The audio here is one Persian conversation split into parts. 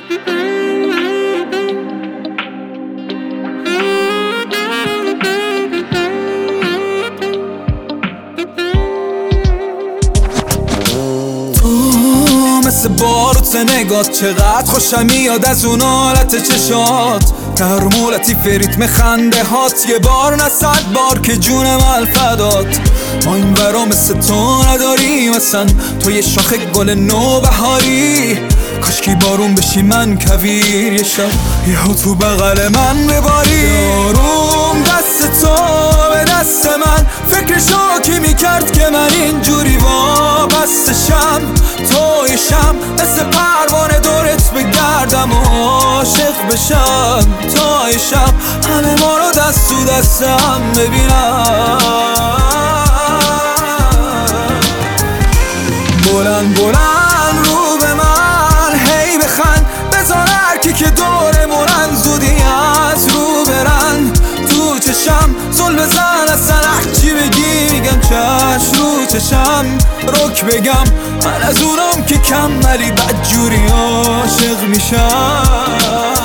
مثل باروت نگات چقدر خوشم میاد از اون حالت چشات، در مولتی ریتم خنده هات، یه بار نه 100 بار که جونم الفدات. ما این برا مثل تو نداریم اصلا، تو یه شاخه گل نوبهاری، کاشکی بارون بشی من کویر یه شب یهو تو بغل من بباری. آروم دست تو به دست من، فکرشو کی میکرد که من اینجوری وابستشم، تویشم مثل پروانه دورت بگردم و عاشق بشم، تویشم همه ما رو دست تو دستم ببینم. بلند بلند رو به من هی بخند، بذار هرکی که دورمونن زودی از رو برن، تو چشم زل بزن اصلا هرچی بگی میگم چشم رو چشم رک بگم، من از اونم که کم ولی بدجوری عاشق میشم.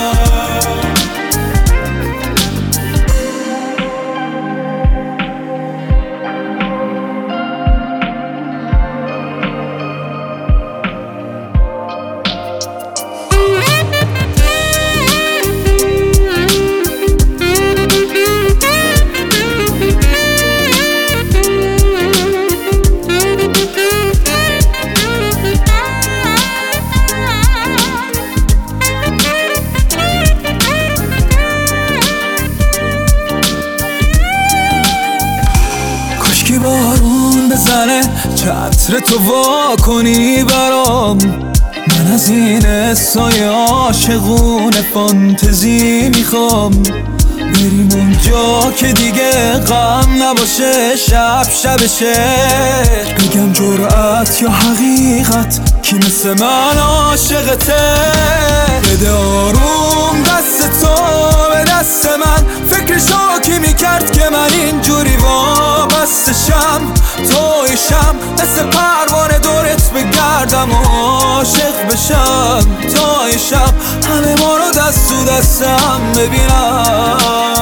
که بارون بزنه چتر تو وا کنی برام، من از این حسای عاشقونه فانتزی میخوام، بریم اونجا که دیگه غم نباشه، شب شه بگم جرأت یا حقیقت کی مثل من عاشقته. بده آروم دست تو به دست من، فکرشو کی میکرد که من اینجوری وابستشم، تویشم مثل پروانه دورت بگردم و عاشق بشم، تویشم همه ما رو دست تو دستم ببینم.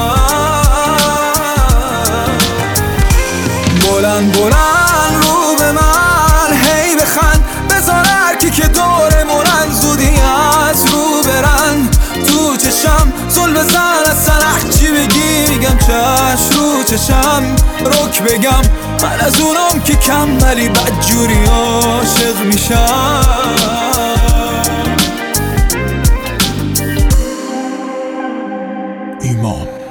بلند بلند رو به من هی بخند، بذار هرکی که دورمونن زودی از رو برن، تو چشم زل بزن اصلا هرچی بگی میگم چشم رو چشم رک بگم، من از اونم که کم ولی بدجوری عاشق میشم. ایمان